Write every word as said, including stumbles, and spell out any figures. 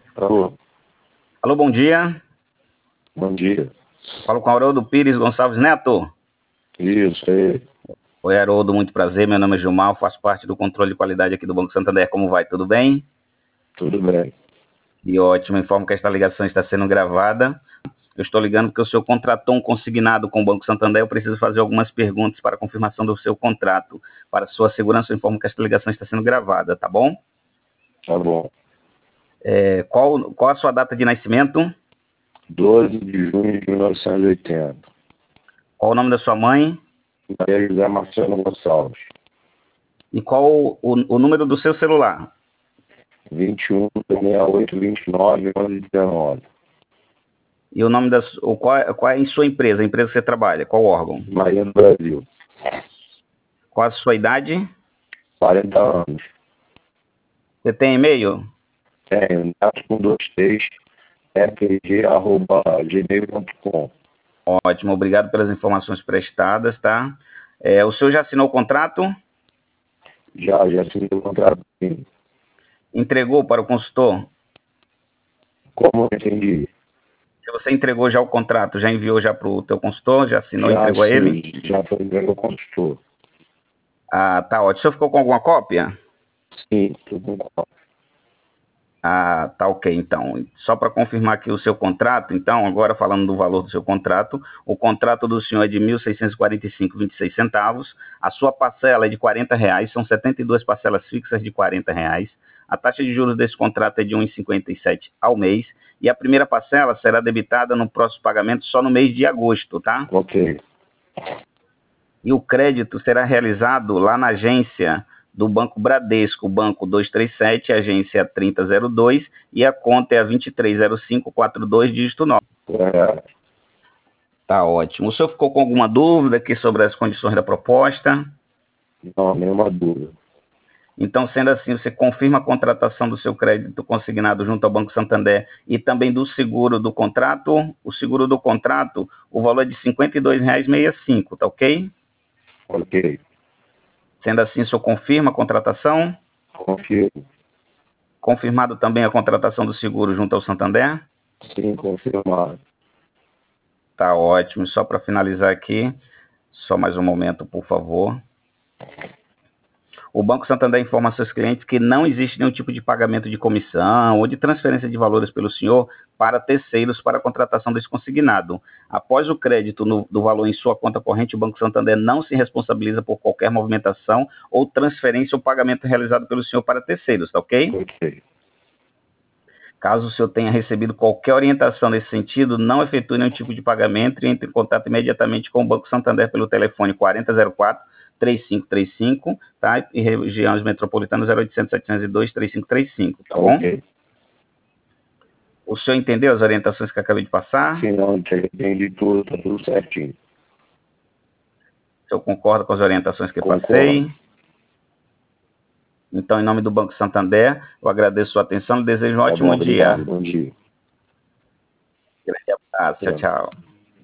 Alô, Alô, bom dia. bom dia. Falo com Haroldo Pires Gonçalves Neto. Isso aí, Oi, Haroldo, muito prazer. Meu nome é Gilmar, faço parte do controle de qualidade aqui do Banco Santander. Como vai? Tudo bem? tudo bem. E ótimo, informo que esta ligação está sendo gravada. Eu estou ligando porque o senhor contratou um consignado com o Banco Santander. Eu preciso fazer algumas perguntas para confirmação do seu contrato. Para sua segurança, eu informo que esta ligação está sendo gravada, tá bom? Tá bom. É, qual, qual a sua data de nascimento? doze de junho de mil novecentos e oitenta. Qual o nome da sua mãe? Maria José Marcelo Gonçalves. E qual o, o número do seu celular? vinte e um, sessenta e oito, vinte e nove, onze, dezenove. E o nome da o, qual, qual é em sua empresa, a empresa que você trabalha? Qual órgão? Maria do Brasil. Qual a sua idade? quarenta anos. Você tem e-mail? Tenho neto com dois três, rpg arroba gmail ponto com. Ótimo, obrigado pelas informações prestadas, tá? É, o senhor já assinou o contrato? Já, já assinei o contrato. Sim. Entregou para o consultor? Como eu entendi? Se você entregou já o contrato, já enviou já para o teu consultor? Já assinou e Já, entregou a ele? sim, já foi entregue ao consultor. Ah, tá ótimo. O senhor ficou com alguma cópia? Sim, tudo bom. Ah, tá ok, então. Só para confirmar aqui o seu contrato, então, agora falando do valor do seu contrato, o contrato do senhor é de mil seiscentos e quarenta e cinco reais e vinte e seis centavos, a sua parcela é de quarenta reais, são setenta e duas parcelas fixas de quarenta reais, a taxa de juros desse contrato é de um vírgula cinquenta e sete ao mês, e a primeira parcela será debitada no próximo pagamento só no mês de agosto, tá? Ok. E o crédito será realizado lá na agência do Banco Bradesco, Banco duzentos e trinta e sete, agência trinta zero dois, e a conta é a vinte e três zero cinco quatro dois, dígito nove. É, Tá ótimo. O senhor ficou com alguma dúvida aqui sobre as condições da proposta? não, nenhuma dúvida. Então, sendo assim, você confirma a contratação do seu crédito consignado junto ao Banco Santander e também do seguro do contrato. O seguro do contrato, o valor é de cinquenta e dois reais e sessenta e cinco centavos, tá ok? Ok. Sendo assim, o senhor confirma a contratação? Confirmo. Confirmado também a contratação do seguro junto ao Santander? Sim, confirmado. Tá ótimo. Só para finalizar aqui, só mais um momento, por favor. O Banco Santander informa a seus clientes que não existe nenhum tipo de pagamento de comissão ou de transferência de valores pelo senhor para terceiros para a contratação desse consignado. Após o crédito no, do valor em sua conta corrente, o Banco Santander não se responsabiliza por qualquer movimentação ou transferência ou pagamento realizado pelo senhor para terceiros, tá ok? Ok. Caso o senhor tenha recebido qualquer orientação nesse sentido, não efetue nenhum tipo de pagamento e entre em contato imediatamente com o Banco Santander pelo telefone quarenta zero quatro, três cinco três cinco, tá? E regiões metropolitanas zero oitocentos, setecentos e dois, três cinco três cinco, tá bom? Ok. O senhor entendeu as orientações que eu acabei de passar? Se não, entendi tudo, tá tudo certinho. O senhor concorda com as orientações que eu Concordo. passei? Então, em nome do Banco Santander, eu agradeço a sua atenção e desejo um Tá bom, ótimo obrigado. dia. Bom dia. Grande abraço, tchau, É. tchau.